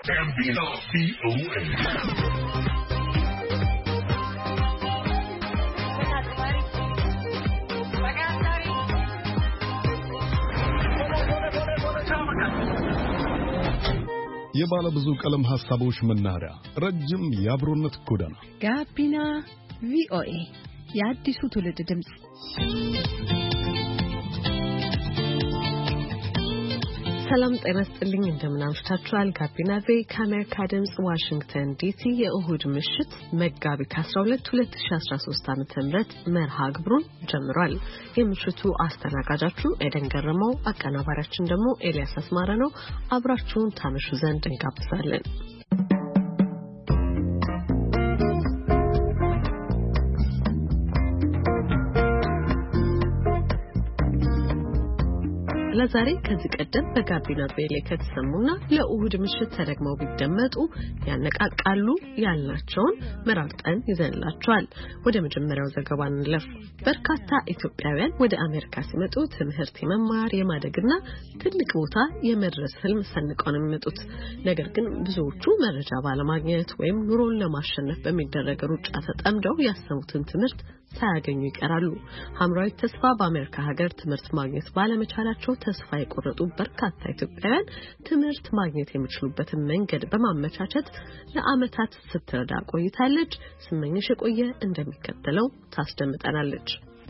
Gambino VOA. የባለ ብዙ ቀለም ሐሳቦች መናኸሪያ ረጅም የአብሮነት ጎዳና ጋቢና ቪኦኤ የአዲሱ ትውልድ ድምጽ። ሰላም ጤና ይስጥልኝ፣ እንደምን አምሽታችኋል? ጋቢና ቪኦኤ ከአሜሪካ ድምጽ ዋሽንግተን ዲሲ የእሁድ ምሽት መጋቢት 12 2013 ዓ.ም መርሃ ግብሩን ጀምሯል። የምሽቱ አስተናጋጃችሁ ኤደን ገረመው፣ አቀናባሪያችን ደግሞ ኤልያስ አስማረ ነው። አብራችሁን ታመሹ ዘንድ እንጋብዛለን። ለዛሬ ከዚህ ቀደም በጋቢና ቪኦኤ ከተሰሙና ለእሁድ ምሽት ተደግመው ቢደመጡ ያነቃቃሉ ያልናቸውን መራርጠን ይዘንላችኋል። ወደ መጀመሪያው ዘገባ እንለፍ። በርካታ ኢትዮጵያውያን ወደ አሜሪካ ሲመጡ ትምህርት የመማር የማደግና ትልቅ ቦታ የመድረስ ህልም ሰንቀው ነው የሚመጡት። ነገር ግን ብዙዎቹ መረጃ ባለማግኘት ወይም ኑሮን ለማሸነፍ በሚደረግ ሩጫ ተጠምደው ያሰቡትን ትምህርት ሳያገኙ ይቀራሉ። ሐምራዊት ተስፋ በአሜሪካ ሀገር ትምህርት ማግኘት ባለመቻላቸው ተስፋ የቆረጡ በርካታ ኢትዮጵያውያን ትምህርት ማግኘት የሚችሉበትን መንገድ በማመቻቸት ለዓመታት ስትረዳ ቆይታለች። ስመኝሽ የቆየ እንደሚከተለው ታስደምጠናለች።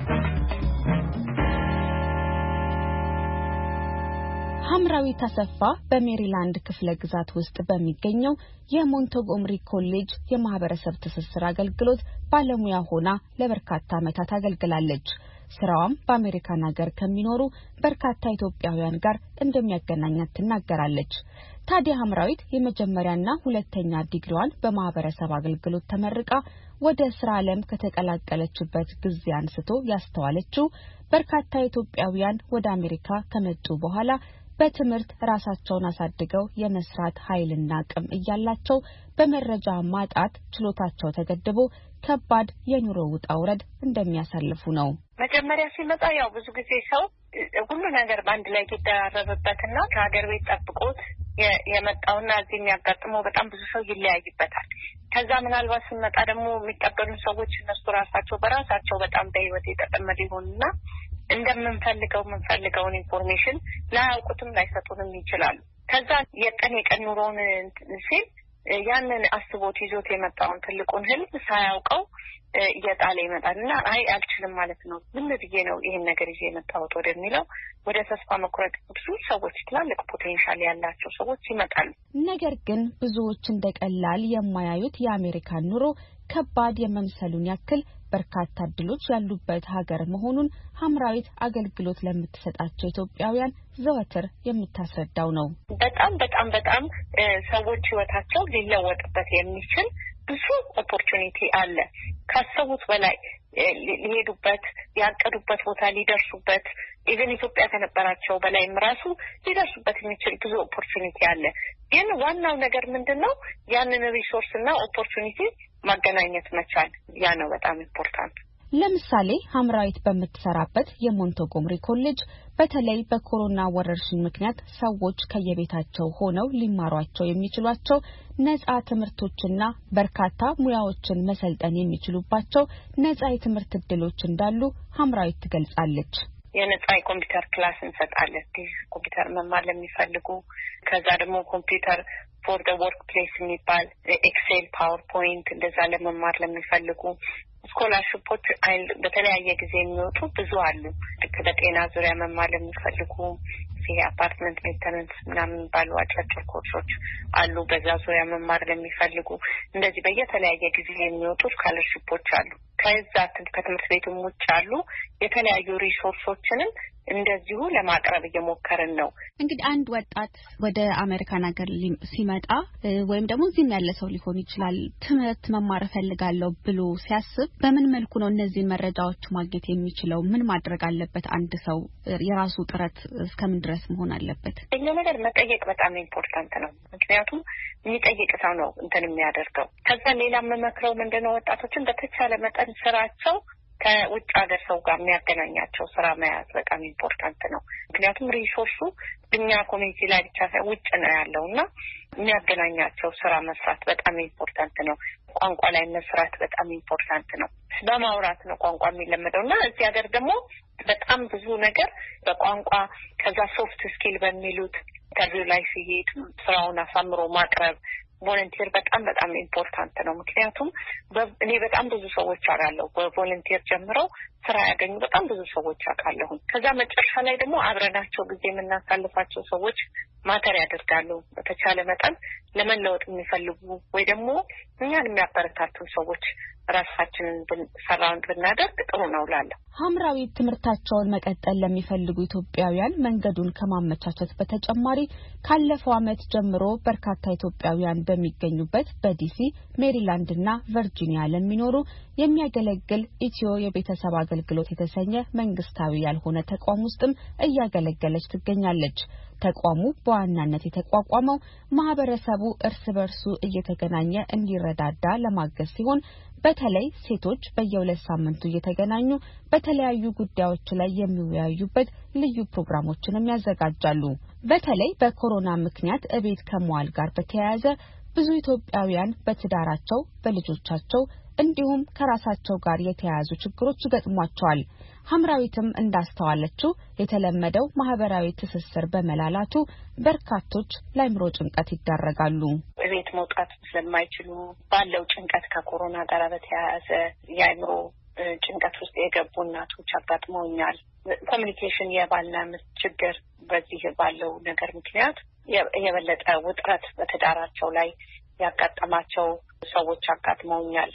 ሐምራዊት ተስፋ በሜሪላንድ ክፍለ ግዛት ውስጥ በሚገኘው የሞንቶጎምሪ ኮሌጅ የማህበረሰብ ትስስር አገልግሎት ባለሙያ ሆና ለበርካታ ዓመታት አገልግላለች። ስራዋም በአሜሪካን ሀገር ከሚኖሩ በርካታ ኢትዮጵያውያን ጋር እንደሚያገናኛት ትናገራለች። ታዲያ ሐምራዊት የመጀመሪያና ሁለተኛ ዲግሪዋን በማህበረሰብ አገልግሎት ተመርቃ ወደ ስራ ዓለም ከተቀላቀለችበት ጊዜ አንስቶ ያስተዋለችው በርካታ ኢትዮጵያውያን ወደ አሜሪካ ከመጡ በኋላ በትምህርት ራሳቸውን አሳድገው የመስራት ኃይልና አቅም እያላቸው በመረጃ ማጣት ችሎታቸው ተገድቦ ከባድ የኑሮ ውጣ ውረድ እንደሚያሳልፉ ነው። መጀመሪያ ሲመጣ ያው ብዙ ጊዜ ሰው ሁሉ ነገር ባንድ ላይ ይደራረብበትና ከሀገር ቤት ጠብቆት የመጣውና እዚህ የሚያጋጥመው በጣም ብዙ ሰው ይለያይበታል። ከዛ ምናልባት ሲመጣ ደግሞ የሚቀበሉ ሰዎች እነሱ ራሳቸው በራሳቸው በጣም በህይወት የተጠመዱ ይሆንና የምንፈልገውን ኢንፎርሜሽን ላያውቁትም ላይሰጡንም ይችላሉ። ከዛ የቀን ኑሮውን ሲል ያንን አስቦት ይዞት የመጣውን ትልቁን ህልም ሳያውቀው እየጣለ ይመጣልና አልችልም ማለት ነው፣ ምን ብዬ ነው ይሄን ነገር ይዤ የመጣሁት ወደሚለው ወደ ተስፋ መቁረጥ ብዙ ሰዎች ትላልቅ ፖቴንሻል ያላቸው ሰዎች ይመጣሉ። ነገር ግን ብዙዎች እንደቀላል የማያዩት የአሜሪካን ኑሮ ከባድ የመምሰሉን ያክል በርካታ እድሎች ያሉበት ሀገር መሆኑን ሐምራዊት አገልግሎት ለምትሰጣቸው ኢትዮጵያውያን ዘወትር የምታስረዳው ነው። በጣም ሰዎች ህይወታቸው ሊለወጥበት የሚችል ብዙ ኦፖርቹኒቲ አለ። ካሰቡት በላይ ሊሄዱበት ያቀዱበት ቦታ ሊደርሱበት ኢቨን ኢትዮጵያ ከነበራቸው በላይም ራሱ ሊደርሱበት የሚችል ብዙ ኦፖርቹኒቲ አለ። ግን ዋናው ነገር ምንድነው? ያንን ሪሶርስና ኦፖርቹኒቲ ማገናኘት መቻል። ያ ነው በጣም ኢምፖርታንት። ለምሳሌ ሐምራዊት በምትሰራበት የሞንቶጎምሪ ኮሌጅ በተለይ በኮሮና ወረርሽኝ ምክንያት ሰዎች ከየቤታቸው ሆነው ሊማሯቸው የሚችሏቸው ነፃ ትምህርቶችና በርካታ ሙያዎችን መሰልጠን የሚችሉባቸው ነፃ የትምህርት ዕድሎች እንዳሉ ሐምራዊት ትገልጻለች። የነፃ የኮምፒውተር ክላስ እንሰጣለን። ኮምፒውተር መማር ለሚፈልጉ፣ ከዛ ደግሞ ኮምፒውተር ፎር ዘ ወርክ ፕሌስ የሚባል ኤክሴል፣ ፓወርፖይንት እንደዛ ለመማር ለሚፈልጉ ስኮላርሺፖች በተለያየ ጊዜ የሚወጡ ብዙ አሉ። በጤና ዙሪያ መማር ለሚፈልጉ አፓርትመንት ሜንቴናንስ ምናምን ባሉ አጫጭር ኮርሶች አሉ። በዛ ዙሪያ መማር ለሚፈልጉ እንደዚህ በየተለያየ ጊዜ የሚወጡ ስኮላርሺፖች አሉ። ከዛ ከትምህርት ቤቱም ውጭ አሉ የተለያዩ ሪሶርሶችንም እንደዚሁ ለማቅረብ እየሞከርን ነው። እንግዲህ አንድ ወጣት ወደ አሜሪካን ሀገር ሲመጣ ወይም ደግሞ እዚህም ያለ ሰው ሊሆን ይችላል ትምህርት መማር እፈልጋለሁ ብሎ ሲያስብ በምን መልኩ ነው እነዚህ መረጃዎች ማግኘት የሚችለው? ምን ማድረግ አለበት? አንድ ሰው የራሱ ጥረት እስከምን ድረስ መሆን አለበት? እኛ ነገር መጠየቅ በጣም ኢምፖርታንት ነው። ምክንያቱም የሚጠይቅ ሰው ነው እንትን የሚያደርገው። ከዛ ሌላ መመክረው ምንድነው ወጣቶችን በተቻለ መጠን ስራቸው ከውጭ ሀገር ሰው ጋር የሚያገናኛቸው ስራ መያዝ በጣም ኢምፖርታንት ነው። ምክንያቱም ሪሶርሱ እኛ ኮሚኒቲ ላይ ብቻ ሳይሆን ውጭ ነው ያለውና የሚያገናኛቸው ስራ መስራት በጣም ኢምፖርታንት ነው። ቋንቋ ላይ መስራት በጣም ኢምፖርታንት ነው። በማውራት ነው ቋንቋ የሚለመደውና እዚህ ሀገር ደግሞ በጣም ብዙ ነገር በቋንቋ ከዛ ሶፍት ስኪል በሚሉት ኢንተርቪው ላይ ሲሄድ ስራውን አሳምሮ ማቅረብ ቮለንቲር በጣም ኢምፖርታንት ነው። ምክንያቱም እኔ በጣም ብዙ ሰዎች አውቃለሁ በቮለንቲር ጀምረው ስራ ያገኙ በጣም ብዙ ሰዎች አውቃለሁ። ከዛ መጨረሻ ላይ ደግሞ አብረናቸው ጊዜ የምናሳልፋቸው ሰዎች ማተር ያደርጋሉ። በተቻለ መጠን ለመለወጥ የሚፈልጉ ወይ ደግሞ እኛን የሚያበረታቱ ሰዎች ራሳችንን ሰራውንድ ብናደርግ ጥሩ ነው እላለሁ። ሐምራዊ ትምህርታቸውን መቀጠል ለሚፈልጉ ኢትዮጵያውያን መንገዱን ከማመቻቸት በተጨማሪ ካለፈው ዓመት ጀምሮ በርካታ ኢትዮጵያውያን በሚገኙበት በዲሲ፣ ሜሪላንድ እና ቨርጂኒያ ለሚኖሩ የሚያገለግል ኢትዮ የቤተሰብ አገልግሎት የተሰኘ መንግስታዊ ያልሆነ ተቋም ውስጥም እያገለገለች ትገኛለች። ተቋሙ በዋናነት የተቋቋመው ማህበረሰቡ እርስ በርሱ እየተገናኘ እንዲረዳዳ ለማገዝ ሲሆን በተለይ ሴቶች በየሁለት ሳምንቱ እየተገናኙ በተለያዩ ጉዳዮች ላይ የሚወያዩበት ልዩ ፕሮግራሞችንም ያዘጋጃሉ። በተለይ በኮሮና ምክንያት እቤት ከመዋል ጋር በተያያዘ ብዙ ኢትዮጵያውያን በትዳራቸው፣ በልጆቻቸው እንዲሁም ከራሳቸው ጋር የተያያዙ ችግሮች ይገጥሟቸዋል። ሐምራዊትም እንዳስተዋለችው የተለመደው ማህበራዊ ትስስር በመላላቱ በርካቶች ለአይምሮ ጭንቀት ይዳረጋሉ። እቤት መውጣት ስለማይችሉ ባለው ጭንቀት ከኮሮና ጋር በተያያዘ የአይምሮ ጭንቀት ውስጥ የገቡ እናቶች አጋጥመውኛል። ኮሚኒኬሽን የባልና ሚስት ችግር በዚህ ባለው ነገር ምክንያት የበለጠ ውጥረት በትዳራቸው ላይ ያጋጠማቸው ሰዎች አጋጥመውኛል።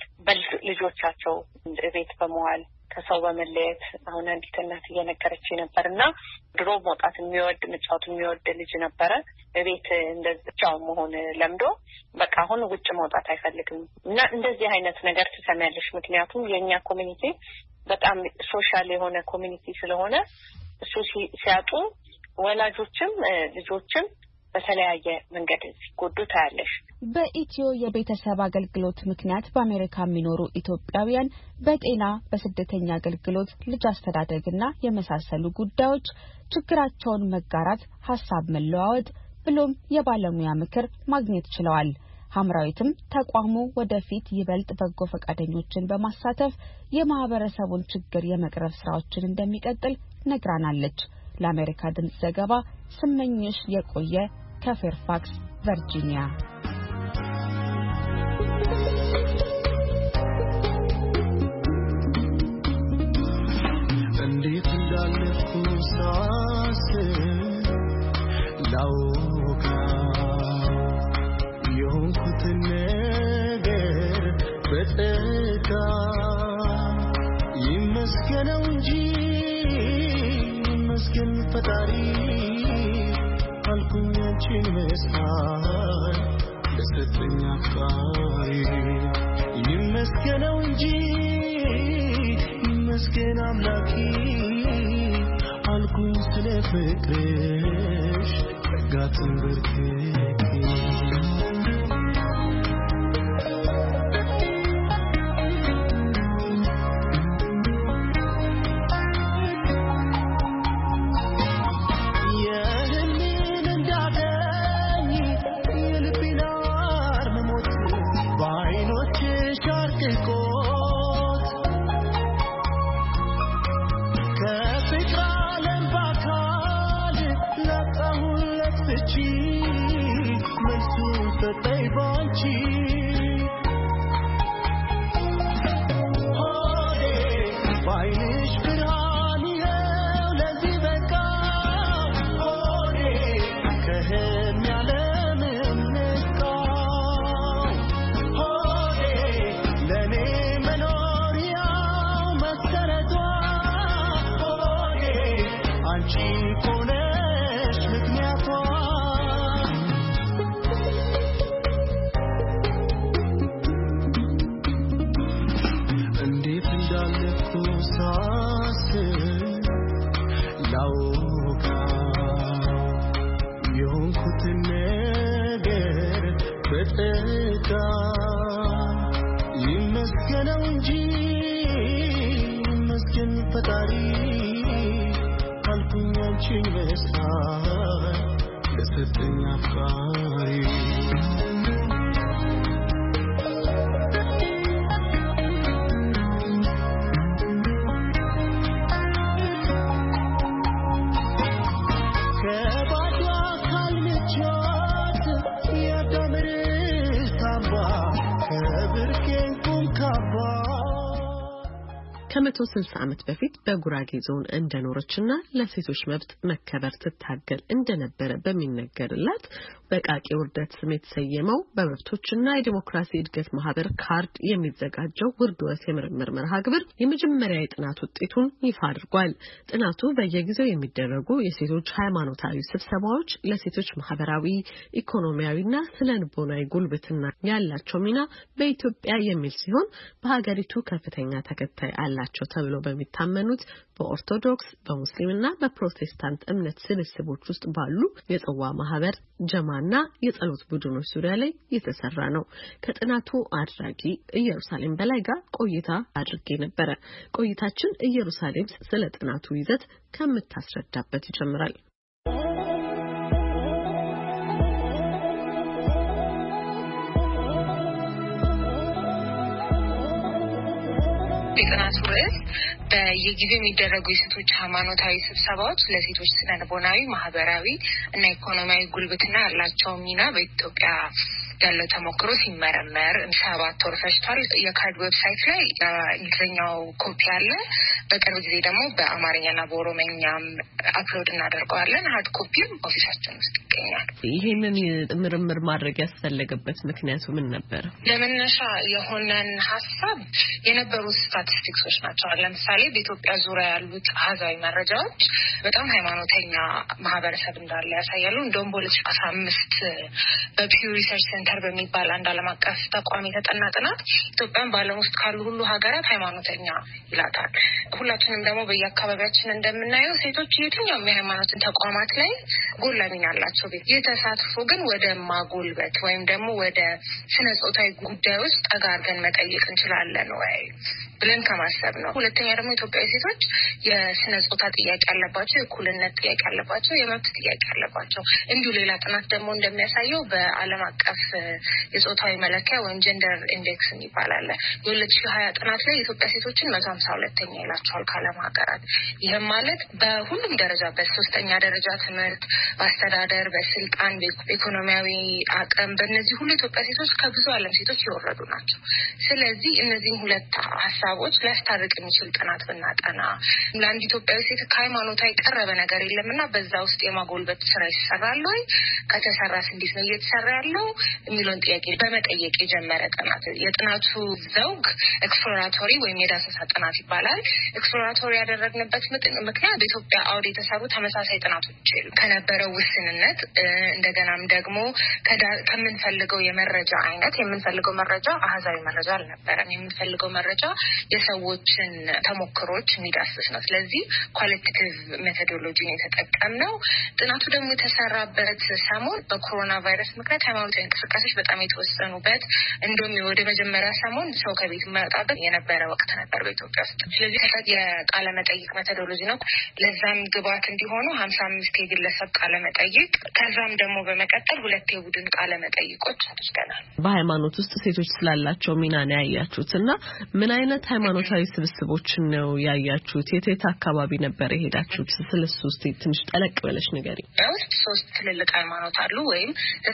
በልጆቻቸው ቤት በመዋል ከሰው በመለየት አሁን አንዲት እናት እየነገረች ነበርና ድሮ መውጣት የሚወድ መጫወት የሚወድ ልጅ ነበረ። ቤት እንደዛው መሆን ለምዶ በቃ አሁን ውጭ መውጣት አይፈልግም እና እንደዚህ አይነት ነገር ትሰማያለሽ። ምክንያቱም የኛ ኮሚኒቲ በጣም ሶሻል የሆነ ኮሚኒቲ ስለሆነ እሱ ሲያጡ ወላጆችም ልጆችም በተለያየ መንገድ ሲጎዱ ታያለሽ። በኢትዮ የቤተሰብ አገልግሎት ምክንያት በአሜሪካ የሚኖሩ ኢትዮጵያውያን በጤና፣ በስደተኛ አገልግሎት፣ ልጅ አስተዳደግና የመሳሰሉ ጉዳዮች ችግራቸውን መጋራት፣ ሀሳብ መለዋወጥ ብሎም የባለሙያ ምክር ማግኘት ችለዋል። ሐምራዊትም ተቋሙ ወደፊት ይበልጥ በጎ ፈቃደኞችን በማሳተፍ የማህበረሰቡን ችግር የመቅረፍ ስራዎችን እንደሚቀጥል ነግራናለች። ለአሜሪካ ድምጽ ዘገባ ስመኝሽ የቆየ ከፌርፋክስ ቨርጂኒያ። እንዴት እንዳለኩ ሳስብ ላውቃ የሆንኩትን ነገር በጸጋ ይመስገነው እንጂ ይመስገን ፈጣሪ አልኩኝ አንቺን መስል ለሰጠኝ አፍቃሪ ይመስገነው እንጂ ይመስገን አምላኬ አልኩኝ ስለ ፍቅርሽ ጋትን በርክኬ ከባዶ አካል ምቾት የደምር ሳባ ከብርቄን ቁንካባ ከ160 ዓመት በፊት በጉራጌ ዞን እንደኖረችና ለሴቶች መብት መከበር ትታገል እንደነበረ በሚነገርላት በቃቂ ውርደት ስም የተሰየመው በመብቶችና የዲሞክራሲ እድገት ማህበር ካርድ የሚዘጋጀው ውርደት የምርምር መርሃ ግብር የመጀመሪያ የጥናት ውጤቱን ይፋ አድርጓል። ጥናቱ በየጊዜው የሚደረጉ የሴቶች ሃይማኖታዊ ስብሰባዎች ለሴቶች ማህበራዊ፣ ኢኮኖሚያዊና ስነ-ልቦናዊ ጉልበትና ያላቸው ሚና በኢትዮጵያ የሚል ሲሆን በሀገሪቱ ከፍተኛ ተከታይ አላቸው ተብሎ በሚታመኑት በኦርቶዶክስ፣ በሙስሊምና በፕሮቴስታንት እምነት ስብስቦች ውስጥ ባሉ የጽዋ ማህበር፣ ጀማና የጸሎት ቡድኖች ዙሪያ ላይ የተሰራ ነው። ከጥናቱ አድራጊ ኢየሩሳሌም በላይ ጋር ቆይታ አድርጌ ነበር። ቆይታችን ኢየሩሳሌም ስለ ጥናቱ ይዘት ከምታስረዳበት ይጀምራል። የጥናቱ ርዕስ በየጊዜው የሚደረጉ የሴቶች ሃይማኖታዊ ስብሰባዎች ለሴቶች ስነ-ልቦናዊ፣ ማህበራዊ እና ኢኮኖሚያዊ ጉልበትና ያላቸው ሚና በኢትዮጵያ ያለው ተሞክሮ ሲመረመር 7 ወር ፈጅቷል። የካርድ ዌብሳይት ላይ እንግሊዝኛው ኮፒ አለ። በቅርብ ጊዜ ደግሞ በአማርኛና በኦሮሞኛም አፕሎድ እናደርገዋለን። ሃርድ ኮፒም ኦፊሳችን ውስጥ ይገኛል። ይሄንን ምርምር ማድረግ ያስፈለገበት ምክንያቱ ምን ነበር? ለመነሻ የሆነን ሀሳብ የነበሩ ስታቲስቲክሶች ናቸው። ለምሳሌ በኢትዮጵያ ዙሪያ ያሉት አሃዛዊ መረጃዎች በጣም ሃይማኖተኛ ማህበረሰብ እንዳለ ያሳያሉ። እንደውም በ2015 በፒው ሪሰርች ሴንተር በሚባል አንድ ዓለም አቀፍ ተቋም የተጠና ጥናት ኢትዮጵያን በዓለም ውስጥ ካሉ ሁሉ ሀገራት ሃይማኖተኛ ይላታል። ሁላችንም ደግሞ በየአካባቢያችን እንደምናየው ሴቶች የትኛውም የሃይማኖትን ተቋማት ላይ ጎላ ሚና አላቸው። ይህ ተሳትፎ ግን ወደ ማጎልበት ወይም ደግሞ ወደ ስነ ጾታዊ ጉዳይ ውስጥ ጠጋ አድርገን መጠየቅ እንችላለን ወይ ብለን ከማሰብ ነው። ሁለተኛ ደግሞ ኢትዮጵያዊ ሴቶች የስነ ጾታ ጥያቄ አለባቸው፣ የእኩልነት ጥያቄ አለባቸው፣ የመብት ጥያቄ አለባቸው። እንዲሁ ሌላ ጥናት ደግሞ እንደሚያሳየው በዓለም አቀፍ የጾታዊ መለኪያ ወይም ጀንደር ኢንዴክስ ይባላል። የ2020 ጥናት ላይ የኢትዮጵያ ሴቶችን 152ኛ ይላቸዋል ከዓለም ሀገራት። ይህም ማለት በሁሉም ደረጃ በሶስተኛ ደረጃ ትምህርት፣ በአስተዳደር፣ በስልጣን፣ በኢኮኖሚያዊ አቅም በእነዚህ ሁሉ ኢትዮጵያ ሴቶች ከብዙ ዓለም ሴቶች የወረዱ ናቸው። ስለዚህ እነዚህን ሁለት ሀሳቦች ሊያስታርቅ የሚችል ጥናት ብናጠና ለአንድ ኢትዮጵያዊ ሴት ከሃይማኖቷ የቀረበ ነገር የለምና በዛ ውስጥ የማጎልበት ስራ ይሰራል ወይ? ከተሰራስ እንዴት ነው እየተሰራ ያለው የሚለውን ጥያቄ በመጠየቅ የጀመረ ጥናት። የጥናቱ ዘውግ ኤክስፕሎራቶሪ ወይም የዳሰሳ ጥናት ይባላል። ኤክስፕሎራቶሪ ያደረግንበት ምክንያት በኢትዮጵያ አውድ የተሰሩ ተመሳሳይ ጥናቶች ከነበረው ውስንነት እንደገናም ደግሞ ከምንፈልገው የመረጃ አይነት የምንፈልገው መረጃ አሃዛዊ መረጃ አልነበረም። የምንፈልገው መረጃ የሰዎችን ተሞክሮች የሚዳስስ ነው። ስለዚህ ኳሊቴቲቭ ሜቶዶሎጂን የተጠቀምነው። ጥናቱ ደግሞ የተሰራበት ሰሞን በኮሮና ቫይረስ ምክንያት ሃይማኖታዊ እንቅስቃሴዎች በጣም የተወሰኑበት እንደውም ወደ መጀመሪያ ሰሞን ሰው ከቤት የማይወጣበት የነበረ ወቅት ነበር በኢትዮጵያ ውስጥ። ስለዚህ የቃለ መጠይቅ ሜቶዶሎጂ ነው። ለዛም ግብዓት እንዲሆኑ 55 የግለሰብ ቃለ መጠይቅ ከዛም ደግሞ በመቀጠል 2 የቡድን ቃለ መጠይቆች አድርገናል። በሃይማኖት ውስጥ ሴቶች ስላላቸው ሚና ነው ያያችሁትና ምን አይነት ሃይማኖታዊ ስብስቦችን ነው ያያችሁት? የት አካባቢ ነበር የሄዳችሁት? ስለሱ እስቲ ትንሽ ጠለቅ ብለሽ ንገሪኝ። ውስጥ 3 ትልልቅ ሃይማኖት አሉ ወይም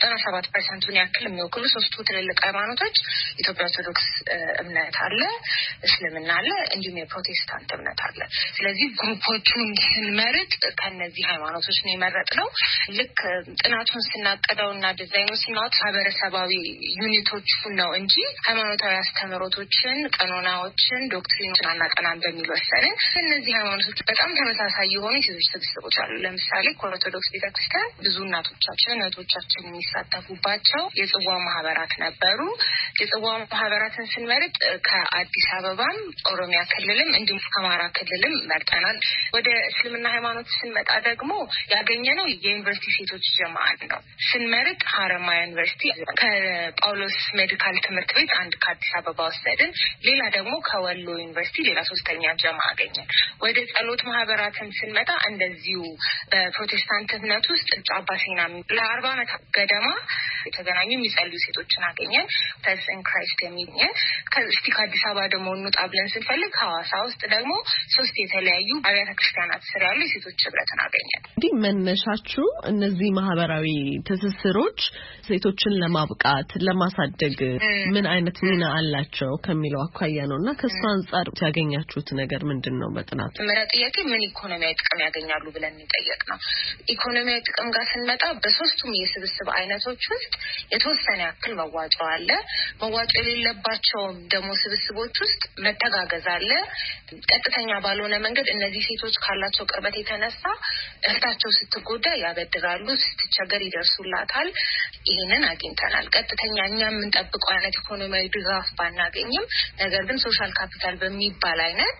97% ያክል የሚወክሉ 3 ትልልቅ ሃይማኖቶች ኢትዮጵያ ኦርቶዶክስ እምነት አለ፣ እስልምና አለ፣ እንዲሁም የፕሮቴስታንት እምነት አለ። ስለዚህ ግሩፖቹን ስንመርጥ ከነዚህ ሃይማኖቶች ነው የመረጥነው። ልክ ጥናቱን ስናቀደውና ዲዛይኑን ስናወጣ ማህበረሰባዊ ዩኒቶቹን ነው እንጂ ሃይማኖታዊ አስተምህሮቶችን፣ ቀኖናዎችን፣ ዶክትሪኖችን አናጠናም በሚል ወሰንን። እነዚህ ሃይማኖቶች በጣም ተመሳሳይ የሆኑ የሴቶች ስብስቦች አሉ። ለምሳሌ ኦርቶዶክስ ቤተክርስቲያን ብዙ እናቶቻችን እህቶቻችን የሚሳተፉባቸው የጽዋ ማህበራት ነበሩ። የጽዋ ማህበራትን ስንመርጥ ከአዲስ አበባም ኦሮሚያ ክልልም እንዲሁም አማራ ክልልም መርጠናል። ወደ እስልምና ሃይማኖት ስንመጣ ደግሞ ያገኘነው የዩኒቨርሲቲ ሴቶች ጀማዓት ነው። ስንመርጥ ሀረማያ ዩኒቨርሲቲ ከጳውሎስ ሜዲካል ትምህርት ቤት አንድ ከአዲስ አበባ ወሰድን። ሌላ ደግሞ ከወሎ ዩኒቨርሲቲ ሌላ ሶስተኛ ጀማ አገኘን። ወደ ጸሎት ማህበራትን ስንመጣ እንደዚሁ በፕሮቴስታንት እምነት ውስጥ ጫባሴና ለ40 ዓመት ገደማ የተገናኙ የሚጸልዩ ሴቶችን አገኘን። ተስ ኢን ክራይስት የሚገኝ ከስቲ ከአዲስ አበባ ደግሞ እንውጣ ብለን ስንፈልግ ሐዋሳ ውስጥ ደግሞ 3 የተለያዩ አብያተ ክርስቲያናት ስር ያሉ የሴቶች ህብረትን አገኘን። እንዲህ መነሻችሁ እነዚህ ማህበራዊ ትስስሮች ሴቶችን ለማብቃት ለማሳደግ ምን አይነት ሚና አላቸው ከሚለው አኳያ ነውና ከሱ አንፃር ያገኛችሁት ነገር ምንድነው? በጥናት መረጥ ጥያቄ ምን ኢኮኖሚያዊ ጥቅም ያገኛሉ ብለን እንጠየቅና ኢኮኖሚያዊ ጥቅም ጋር ስንመጣ በሶስቱም የስብስብ አይነቶች ውስጥ የተወሰነ ያክል መዋጮ አለ። መዋጮ የሌለባቸው ደግሞ ስብስቦች ውስጥ መተጋገዝ አለ። ቀጥተኛ ባልሆነ መንገድ እነዚህ ሴቶች ካላቸው ቅርበት የተነሳ እህታቸው ስትጎዳ ያበድራሉ፣ ስትቸገር ይደርሱላታል። ይሄንን አግኝተናል። ቀጥተኛ እኛ የምንጠብቀው አይነት ኢኮኖሚያዊ ድጋፍ ባናገኝም ነገር ግን ሶሻል ካፒታል በሚባል አይነት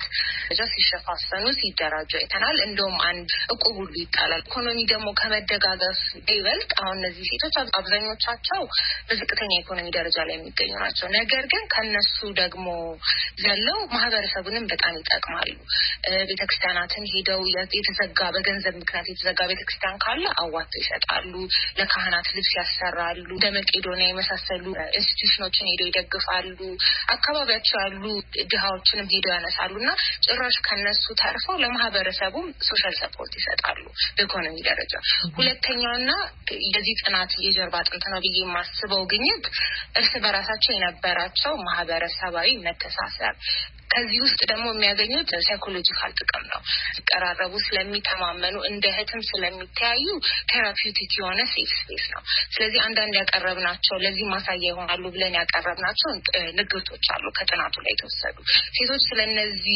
ሲሸፋፈኑ ሲደራጁ አይተናል። እንደውም አንድ እቁብ ሁሉ ይጣላል። ኢኮኖሚ ደግሞ ከመደጋገፍ ይበልጥ አሁን እነዚህ ሴቶች አብዛኞቻቸው በዝቅተኛ ኢኮኖሚ ደረጃ ላይ የሚገኙ ናቸው። ነገር ግን ከነሱ ደግሞ ዘለው ማህበረሰቡንም በጣም ይጠቅማሉ። ቤተክርስቲያናትን ሄደው የተዘጋ በገንዘብ ምክንያት የተዘጋ ቤተክርስቲያን ካለ አዋጥተው ይሰጣሉ። ለካህናት ልብስ ያሰራሉ። እንደ መቄዶንያ የመሳሰሉ ኢንስቲትዩሽኖችን ሄደው ይደግፋሉ። አካባቢያቸው ያሉ ድሃዎችንም ሄደው ያነሳሉና ጭራሽ ከነሱ ተርፈው ለማህበረሰቡም ሶሻል ሰፖርት ይሰጣሉ በኢኮኖሚ ደረጃ። ሁለተኛውና የዚህ ጥናት የጀርባ አጥንት ነው ብዬ የማስበው ግኝት እርስ በራሳቸው የነበራቸው ማህበረሰባዊ መተሳሰር። ከዚህ ውስጥ ደግሞ የሚያገኙት ሳይኮሎጂካል ጥቅም ነው። ሲቀራረቡ ስለሚተማመኑ እንደ እህትም ስለሚተያዩ ቴራፒውቲክ የሆነ ሴፍ ስፔስ ነው። ስለዚህ አንዳንድ ያቀረብናቸው ለዚህ ማሳያ ይሆናሉ ብለን ያቀረብናቸው ንግግሮች አሉ ከጥናቱ ላይ የተወሰዱ። ሴቶች ስለነዚህ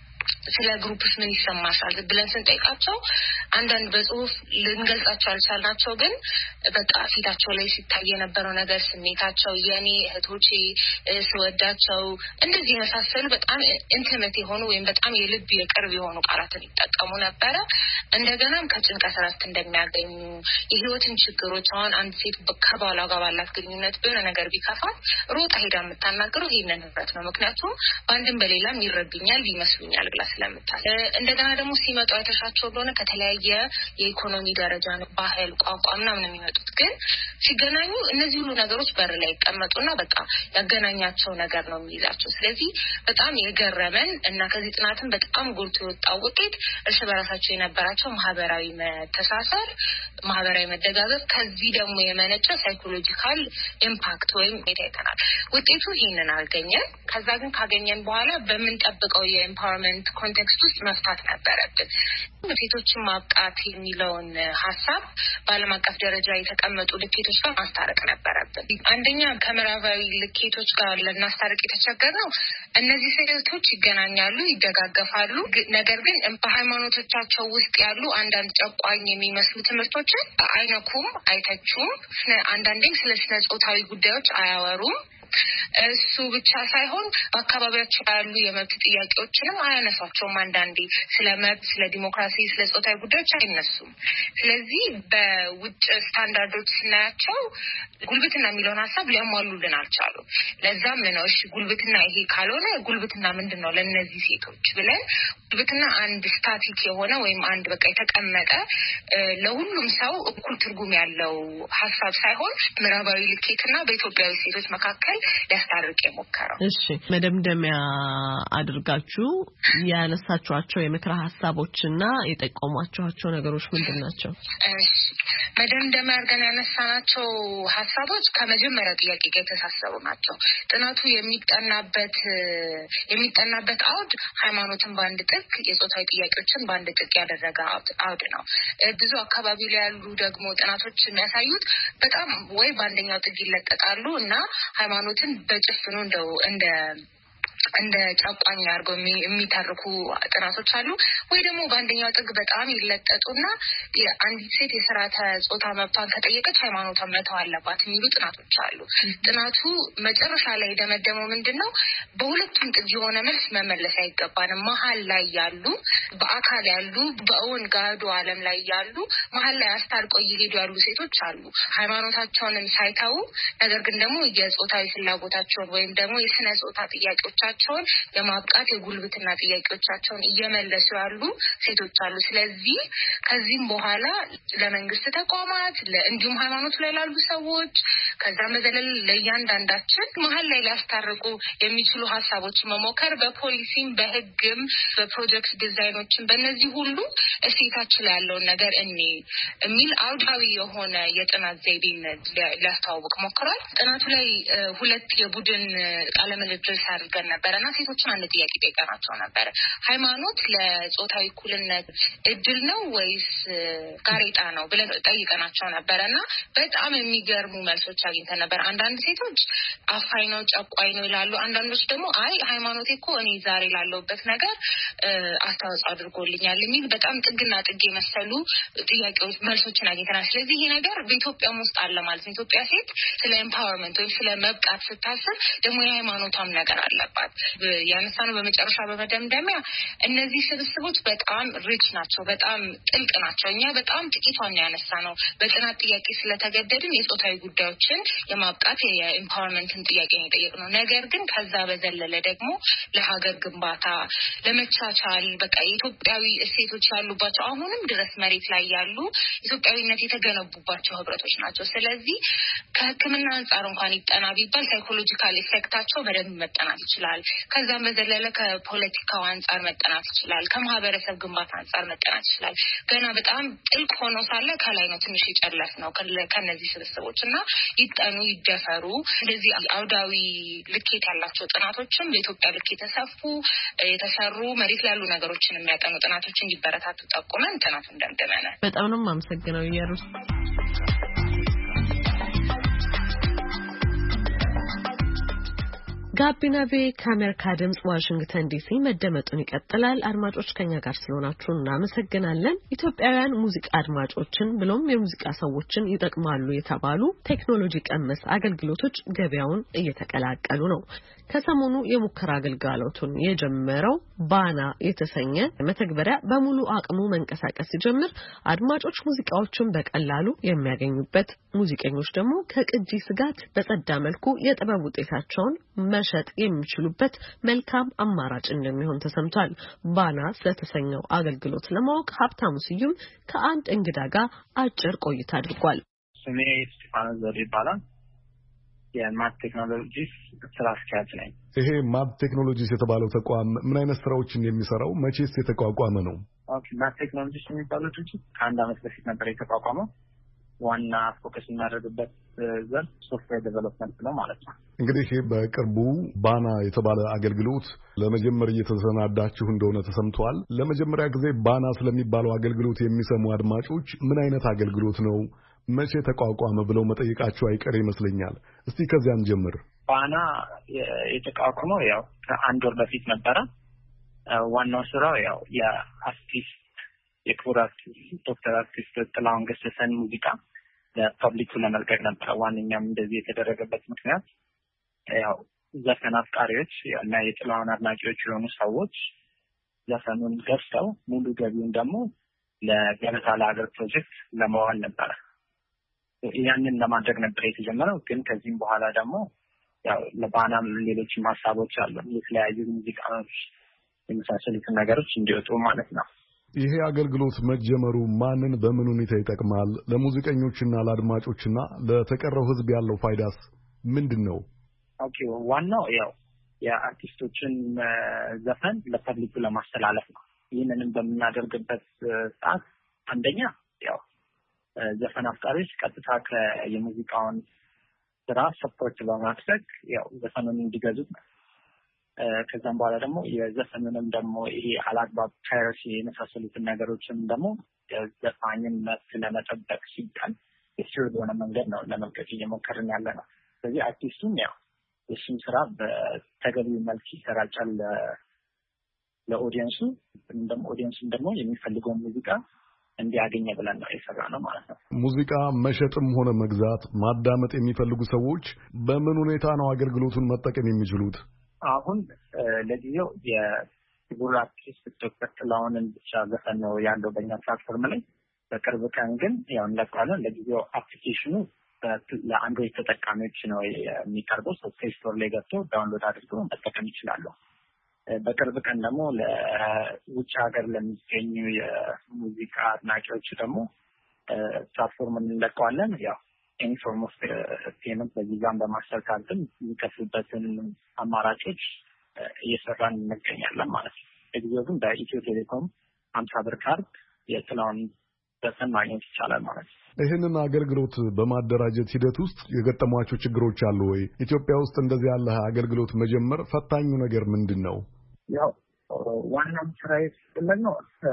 ስለ ግሩፕስ ምን ይሰማሻል ብለን ስንጠይቃቸው አንዳንድ በጽሁፍ ልንገልጻቸው አልቻልናቸው፣ ግን በቃ ፊታቸው ላይ ሲታይ የነበረው ነገር ስሜታቸው የኔ እህቶቼ ስወዳቸው እንደዚህ የመሳሰሉ በጣም ኢንቲሜት የሆኑ ወይም በጣም የልብ የቅርብ የሆኑ ቃላትን ይጠቀሙ ነበረ። እንደገናም ከጭንቀት እረፍት እንደሚያገኙ የህይወትን ችግሮች አሁን አንድ ሴት ከባሏ ጋር ባላት ግንኙነት በሆነ ነገር ቢከፋት ሮጣ ሄዳ የምታናግረው ይሄንን ህብረት ነው። ምክንያቱም በአንድም በሌላም ይረዱኛል ይመስሉኛል ብላ ስለምታስብ። እንደገና ደግሞ ሲመጡ አይተሻቸው እንደሆነ ከተለያየ የኢኮኖሚ ደረጃ ባህል፣ ቋንቋ ምናምን የሚመጡት ግን ሲገናኙ እነዚህ ሁሉ ነገሮች በር ላይ ይቀመጡና በቃ ያገናኛቸው ነገር ነው የሚይዛቸው። ስለዚህ በጣም የገረመን እና ከዚህ ጥናትም በጣም ጎልቶ የወጣው ውጤት እርስ በራሳቸው የነበራቸው ማህበራዊ መተሳሰር፣ ማህበራዊ መደጋገፍ፣ ከዚህ ደግሞ የመነጨ ሳይኮሎጂካል ኢምፓክት ወይም አይተናል። ውጤቱ ይሄንን አገኘን። ከዛ ግን ካገኘን በኋላ በምንጠብቀው የኤምፓወርመንት ኮንቴክስት ውስጥ መፍታት ነበረብን። ሴቶችን ማብቃት የሚለውን ሀሳብ በዓለም አቀፍ ደረጃ የተቀመጡ ልኬቶች ጋር ማስታረቅ ነበረብን። አንደኛ ከምዕራባዊ ልኬቶች ጋር ለማስታረቅ የተቸገረው እነዚህ ሴቶች ይገናኛሉ፣ ይደጋገፋሉ። ነገር ግን በሃይማኖቶቻቸው ውስጥ ያሉ አንዳንድ ጨቋኝ የሚመስሉ ትምህርቶችን አይነኩም፣ አይተቹም። አንዳንዴም ስለ ስነ ጾታዊ ጉዳዮች አያወሩም። እሱ ብቻ ሳይሆን በአካባቢያቸው ያሉ የመብት ጥያቄዎችንም አያነሷቸውም። አንዳንዴ ስለ መብት፣ ስለ ዲሞክራሲ፣ ስለ ጾታዊ ጉዳዮች አይነሱም። ስለዚህ በውጭ ስታንዳርዶች ስናያቸው ጉልብትና የሚለውን ሀሳብ ሊያሟሉልን አልቻሉም። ለዛም ነው እሺ ጉልብትና ይሄ ካልሆነ ጉልብትና ምንድን ነው ለእነዚህ ሴቶች ብለን ጉልብትና አንድ ስታቲክ የሆነ ወይም አንድ በቃ የተቀመጠ ለሁሉም ሰው እኩል ትርጉም ያለው ሀሳብ ሳይሆን ምዕራባዊ ልኬትና በኢትዮጵያዊ ሴቶች መካከል ሊያስታርቅ የሞከረው። እሺ መደምደሚያ አድርጋችሁ ያነሳችኋቸው የምክረ ሀሳቦችና የጠቆሟቸው ነገሮች ምንድን ናቸው? መደምደሚያ አድርገን ያነሳናቸው ሀሳቦች ከመጀመሪያ ጥያቄ ጋር የተሳሰሩ ናቸው። ጥናቱ የሚጠናበት አውድ ሃይማኖትን በአንድ ጥግ፣ የጾታዊ ጥያቄዎችን በአንድ ጥግ ያደረገ አውድ ነው። ብዙ አካባቢ ላይ ያሉ ደግሞ ጥናቶች የሚያሳዩት በጣም ወይ በአንደኛው ጥግ ይለጠጣሉ እና ሃይማኖትን በጭፍኑ እንደ ጨቋኝ አድርገው የሚታርኩ ጥናቶች አሉ። ወይ ደግሞ በአንደኛው ጥግ በጣም ይለጠጡና አንዲት ሴት የስርዓተ ጾታ መብቷን ከጠየቀች ሃይማኖቷን መተው አለባት የሚሉ ጥናቶች አሉ። ጥናቱ መጨረሻ ላይ ደመደመው ምንድነው? በሁለቱም ጥግ የሆነ መልስ መመለስ አይገባንም። መሀል ላይ ያሉ በአካል ያሉ በእውን ጋዶ ዓለም ላይ ያሉ መሀል ላይ አስታርቀው እየሄዱ ያሉ ሴቶች አሉ። ሃይማኖታቸውንም ሳይተው ነገር ግን ደግሞ የጾታዊ ፍላጎታቸውን ወይም ደግሞ የስነ ጾታ ጥያቄዎች ራሳቸውን የማብቃት የጉልበትና ጥያቄዎቻቸውን እየመለሱ ያሉ ሴቶች አሉ። ስለዚህ ከዚህም በኋላ ለመንግስት ተቋማት እንዲሁም ሃይማኖት ላይ ላሉ ሰዎች ከዛም በዘለል ለእያንዳንዳችን መሀል ላይ ሊያስታርቁ የሚችሉ ሀሳቦችን መሞከር በፖሊሲም በህግም በፕሮጀክት ዲዛይኖችም በእነዚህ ሁሉ እሴታችን ላይ ያለውን ነገር የሚል አውዳዊ የሆነ የጥናት ዘይቤን ሊያስተዋውቅ ሞክሯል። ጥናቱ ላይ 2 የቡድን ቃለ ምልልስ አድርገን ነበርና ሴቶችን አንድ ጥያቄ ጠይቀናቸው ነበር። ሃይማኖት ለጾታዊ እኩልነት እድል ነው ወይስ ጋሬጣ ነው ብለን ጠይቀናቸው ነበርና በጣም የሚገርሙ መልሶች አግኝተን ነበር። አንዳንድ ሴቶች አፋኝ ነው ጨቋኝ ነው ይላሉ። አንዳንዶች ደግሞ አይ ሃይማኖት እኮ እኔ ዛሬ ላለሁበት ነገር አስተዋጽኦ አድርጎልኛል የሚል በጣም ጥግና ጥግ የመሰሉ ጥያቄዎች መልሶችን አግኝተናል። ስለዚህ ይሄ ነገር በኢትዮጵያ ውስጥ አለ ማለት ነው። ኢትዮጵያ ሴት ስለ ኤምፓወርመንት ወይም ስለ መብቃት ስታስብ ደግሞ የሃይማኖቷም ነገር አለባት። ያነሳነው በመጨረሻ በመደምደሚያ እነዚህ ስብስቦች በጣም ሪች ናቸው፣ በጣም ጥልቅ ናቸው። እኛ በጣም ጥቂቷን ያነሳነው በጥናት ጥያቄ ስለተገደድን የጾታዊ ጉዳዮችን የማብቃት የኤምፓወርመንትን ጥያቄ ነው የጠየቅነው። ነገር ግን ከዛ በዘለለ ደግሞ ለሀገር ግንባታ ለመቻቻል በቃ የኢትዮጵያዊ እሴቶች ያሉባቸው አሁንም ድረስ መሬት ላይ ያሉ ኢትዮጵያዊነት የተገነቡባቸው ህብረቶች ናቸው። ስለዚህ ከሕክምና አንጻር እንኳን ይጠና ቢባል ሳይኮሎጂካል ኢፌክታቸው በደንብ መጠናት ይችላል። ከዛም በዘለለ ከፖለቲካው አንጻር መጠናት ይችላል። ከማህበረሰብ ግንባታ አንጻር መጠናት ይችላል። ገና በጣም ጥልቅ ሆኖ ሳለ ከላይ ነው ትንሽ ይጨለፍ ነው ከነዚህ ስብስቦች እና ይጠኑ ይደፈሩ። እንደዚህ አውዳዊ ልኬት ያላቸው ጥናቶችም በኢትዮጵያ ልክ የተሰሩ መሬት ላይ ያሉ ነገሮችን የሚያጠኑ ጥናቶችን እንዲበረታቱ ጠቁመን ጥናቱን እንደምደመነ በጣም ነው የማመሰግነው ኢየሩስ። ጋቢና ቪ ከአሜሪካ ድምጽ ዋሽንግተን ዲሲ መደመጡን ይቀጥላል። አድማጮች ከኛ ጋር ስለሆናችሁ እናመሰግናለን። ኢትዮጵያውያን ሙዚቃ አድማጮችን ብሎም የሙዚቃ ሰዎችን ይጠቅማሉ የተባሉ ቴክኖሎጂ ቀመስ አገልግሎቶች ገበያውን እየተቀላቀሉ ነው። ከሰሞኑ የሙከራ አገልግሎቱን የጀመረው ባና የተሰኘ መተግበሪያ በሙሉ አቅሙ መንቀሳቀስ ሲጀምር አድማጮች ሙዚቃዎችን በቀላሉ የሚያገኙበት፣ ሙዚቀኞች ደግሞ ከቅጂ ስጋት በጸዳ መልኩ የጥበብ ውጤታቸውን መሸጥ የሚችሉበት መልካም አማራጭ እንደሚሆን ተሰምቷል። ባና ስለተሰኘው አገልግሎት ለማወቅ ሀብታሙ ስዩም ከአንድ እንግዳ ጋር አጭር ቆይታ አድርጓል። ስሜ ስቴፋኖስ ዘውዴ ይባላል። የማት ቴክኖሎጂስ ስራ አስኪያጅ ነኝ። ይሄ ማት ቴክኖሎጂስ የተባለው ተቋም ምን አይነት ስራዎችን የሚሰራው? መቼስ የተቋቋመ ነው? ማት ቴክኖሎጂስ የሚባለው ድርጅት ከአንድ ዓመት በፊት ነበር የተቋቋመው። ዋና ፎከስ የሚያደርግበት ዘርፍ ሶፍትዌር ዴቨሎፕመንት ነው ማለት ነው። እንግዲህ በቅርቡ ባና የተባለ አገልግሎት ለመጀመር እየተሰናዳችሁ እንደሆነ ተሰምቷል። ለመጀመሪያ ጊዜ ባና ስለሚባለው አገልግሎት የሚሰሙ አድማጮች ምን አይነት አገልግሎት ነው፣ መቼ ተቋቋመ ብለው መጠየቃቸው አይቀር ይመስለኛል። እስቲ ከዚያም ጀምር። ባና የተቋቋመው ያው ከአንድ ወር በፊት ነበረ። ዋናው ስራው ያው የክቡር አርቲስት ዶክተር አርቲስት ጥላሁን ገሰሰን ሙዚቃ ለፐብሊኩ ለመልቀቅ ነበረ። ዋነኛም እንደዚህ የተደረገበት ምክንያት ያው ዘፈን አፍቃሪዎች እና የጥላሁን አድናቂዎች የሆኑ ሰዎች ዘፈኑን ገዝተው ሙሉ ገቢውን ደግሞ ለገበታ ለሀገር ፕሮጀክት ለማዋል ነበረ። ያንን ለማድረግ ነበር የተጀመረው። ግን ከዚህም በኋላ ደግሞ ያው ለባናም ሌሎችም ሀሳቦች አሉ፣ የተለያዩ ሙዚቃዎች የመሳሰሉትን ነገሮች እንዲወጡ ማለት ነው። ይሄ አገልግሎት መጀመሩ ማንን በምን ሁኔታ ይጠቅማል? ለሙዚቀኞችና ለአድማጮችና ለተቀረው ሕዝብ ያለው ፋይዳስ ምንድን ነው? ኦኬ፣ ዋናው ያው የአርቲስቶችን ዘፈን ለፐብሊኩ ለማስተላለፍ ነው። ይህንንም በምናደርግበት ሰዓት አንደኛ ያው ዘፈን አፍቃሪዎች ቀጥታ የሙዚቃውን ስራ ሰፖርት በማድረግ ያው ዘፈኑን እንዲገዙት ነው። ከዛም በኋላ ደግሞ የዘፈኑንም ደግሞ ይሄ አላግባብ ፓይረሲ የመሳሰሉትን ነገሮችን ደግሞ ዘፋኝን መብት ለመጠበቅ ሲባል የሲር በሆነ መንገድ ነው ለመልቀቅ እየሞከርን ያለ ነው። ስለዚህ አርቲስቱም ያው የሱን ስራ በተገቢው መልክ ይሰራጫል ለኦዲየንሱ፣ ደግሞ ኦዲየንሱም ደግሞ የሚፈልገውን ሙዚቃ እንዲያገኝ ብለን ነው የሰራ ነው ማለት ነው። ሙዚቃ መሸጥም ሆነ መግዛት ማዳመጥ የሚፈልጉ ሰዎች በምን ሁኔታ ነው አገልግሎቱን መጠቀም የሚችሉት? አሁን ለጊዜው የክቡር አርቲስት ዶክተር ጥላሁንን ብቻ ዘፈን ነው ያለው በእኛ ፕላትፎርም ላይ። በቅርብ ቀን ግን ያው እንለቃለን። ለጊዜው አፕሊኬሽኑ ለአንድሮይድ ተጠቃሚዎች ነው የሚቀርበው። ፕሌይ ስቶር ላይ ገብቶ ዳውንሎድ አድርገው መጠቀም ይችላሉ። በቅርብ ቀን ደግሞ ለውጭ ሀገር ለሚገኙ የሙዚቃ አድናቂዎች ደግሞ ፕላትፎርም እንለቀዋለን። ያው ኤኒ ፎርም ኦፍ ፔመንት በቪዛም በማስተር ካርድም የሚከፍሉበትን አማራጮች እየሰራን እንገኛለን ማለት ነው። ለጊዜው ግን በኢትዮ ቴሌኮም 50 ብር ካርድ የጥላውን ዘፈን ማግኘት ይቻላል ማለት ነው። ይህንን አገልግሎት በማደራጀት ሂደት ውስጥ የገጠሟቸው ችግሮች አሉ ወይ? ኢትዮጵያ ውስጥ እንደዚህ ያለ አገልግሎት መጀመር ፈታኙ ነገር ምንድን ነው? ያው ዋናው ስራ ነው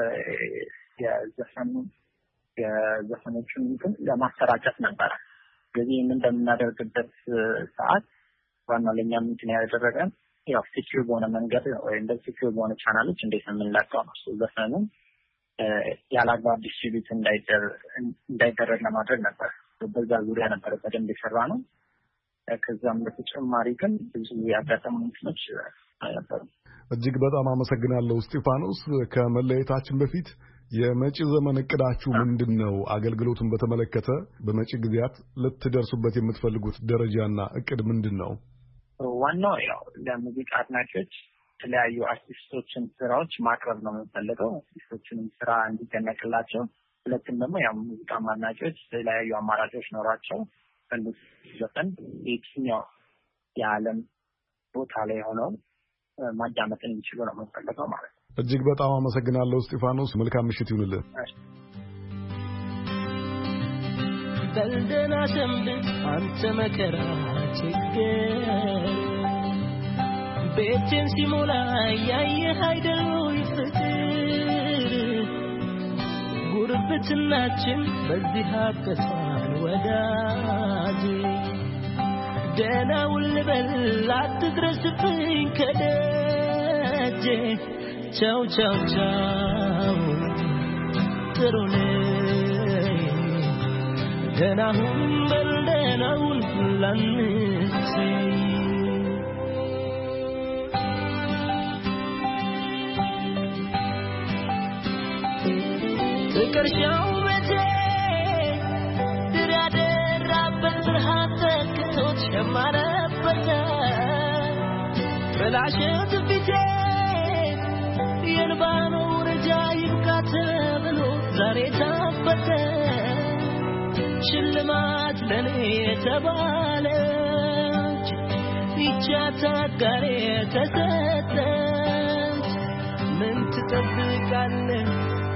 የዘፈኖቹን ለማሰራጨት ነበረ። ስለዚህ ምን እንደምናደርግበት ሰዓት ዋናው ለኛ ምንድን ያደረገን ያው ሴኩር በሆነ መንገድ ወይ እንደ ሴኩር በሆነ ቻናሎች እንዴት ነው የምንለቀው ነው። ዘፈኑን ያላግባብ ዲስትሪቢዩት እንዳይደረግ ለማድረግ ነበር። በዛ ዙሪያ ነበር በደንብ የሰራ ነው። ከዛም በተጨማሪ ግን ብዙ ያጋጠሙ እንትኖች ነበሩ። እጅግ በጣም አመሰግናለሁ እስጢፋኖስ። ከመለየታችን በፊት የመጪ ዘመን እቅዳችሁ ምንድነው? አገልግሎቱን በተመለከተ በመጪ ጊዜያት ልትደርሱበት የምትፈልጉት ደረጃና እቅድ ምንድነው? ዋናው ያው ለሙዚቃ አድናቂዎች የተለያዩ አርቲስቶችን ስራዎች ማቅረብ ነው የምንፈልገው። አርቲስቶችንም ስራ እንዲደነቅላቸው፣ ሁለቱም ደግሞ ያው ሙዚቃ አድናቂዎች የተለያዩ አማራጮች ኖሯቸው ፈንዱስ ዘፈን የትኛው የዓለም ቦታ ላይ ሆነው ማዳመጥ እንዲችሉ ነው የምንፈልገው ማለት ነው። እጅግ በጣም አመሰግናለሁ እስጢፋኖስ። መልካም ምሽት ይሁንልህ። በልደና ሰንብት አንተ መከራ ችግር ቤቴን ሲሞላ ያየህ አይደል ፍቅር ጉርብትናችን በዚህ አበሳን ወዳጅ ደህና ውል በል አትድረስብኝ ከደጄ ቻው ቻው ቻው ጥሩ ነኝ ደህና ሁን በል ደህና ሁን ላንቺ ፍቅርሻው መቼ ድር ያደራበት ብርሃን ተክቶት ሸማረበት በላሸት ፊቴ የንባኖ ረጃ ይብቃ ተብሎ ዛሬ ታበተ ሽልማት ለኔ ተባለች ይቻታ ጋር ተሰጠች ምን ትጠብቃለህ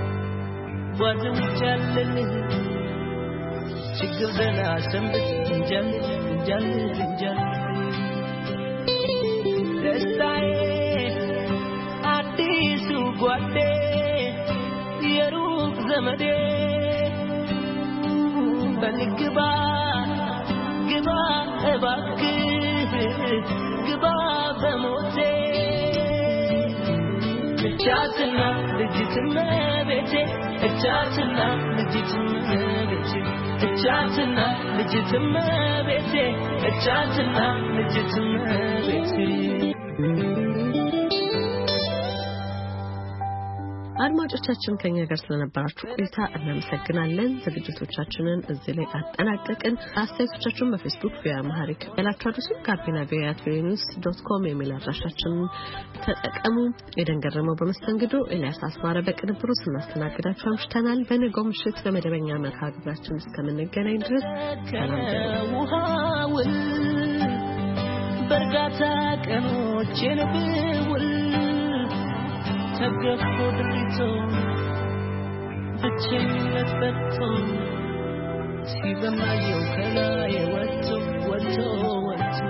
ጓደኞቻለልህ ችግር ደህና ሰንብት እንጃል እንጃል እንጃል ደስታዬ አዲሱ ጓዴ የሩቅ ዘመዴ በልግባ ግባ እባክህ ግባ በሞቴ እቻትና ልጅትም ቤቴ እቻትና ልጅትም ቤቴ እቻትና ልጅትም ቤቴ እቻትና ልጅትም ቤቴ አድማጮቻችን ከኛ ጋር ስለነበራችሁ ቆይታ እናመሰግናለን። ዝግጅቶቻችንን እዚህ ላይ አጠናቀቅን። አስተያየቶቻችሁን በፌስቡክ ቪያማሪክ ያላችሁ አድርሱ። gabinaviya@venus.com የሚል አድራሻችንን ተጠቀሙ። የደንገረመው በመስተንግዶ ኤልያስ አስማረ በቅንብሩ ስናስተናግዳችሁ አምሽተናል። በነገው ምሽት በመደበኛ መርሃ ግብራችን እስከምንገናኝ ድረስ ውሃውን በርጋታ ቀኖችን ብውል ተገፎ ድሪቶ ብቸኝነት በቶ ሲበማየው ከላይ ወጥቶ ወጥቶ ወጥቶ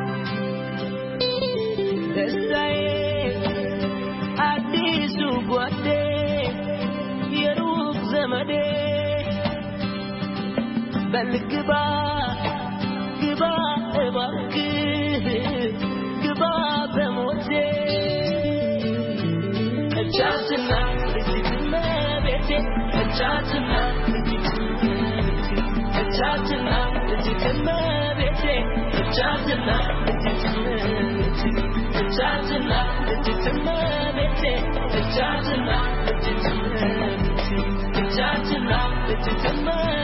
ደስታዬ አዲሱ ጓዴ የሩቅ ዘመዴ በልግባ ግባ እባክህ ግባ በሞቴ እቻትና ልጅትም ቤቴ እቻትና ልጅትም ቤቴ እቻትና ልጅትም ቤቴ እቻትና ልጅትም ቤቴ እቻትና ልጅትም ቤቴ እቻትና ልጅትም ቤቴ እቻትና ልጅትም